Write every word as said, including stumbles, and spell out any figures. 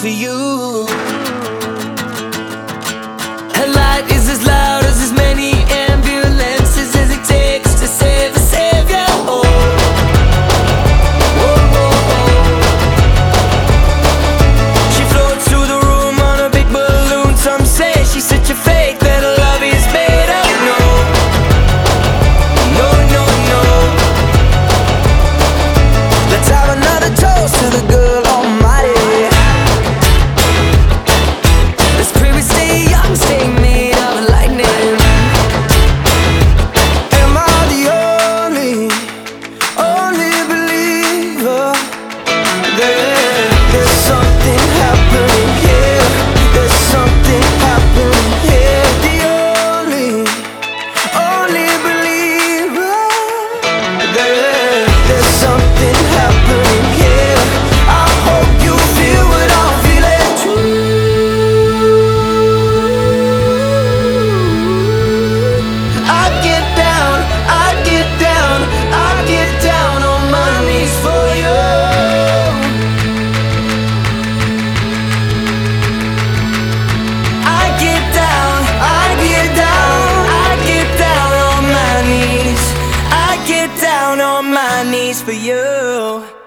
for you. Her light is as loud as as many ambulances as it takes to save a savior. Oh, oh, oh, oh. She floats through the room on a big balloon. Some say she's such a fake that her love is made up. No, no, no, no. Let's have another toast to the girl almighty. Let's pray we stay young, stay made of lightning. Am I the only, only believer? There, there's something happening here. There's something happening here. The only, only believer. There, there's something happening here. I hope you feel what I'm feeling too. I get down, I get down, I get down on my knees for you. I get down, I get down, I get down on my knees. I get down on my knees for you.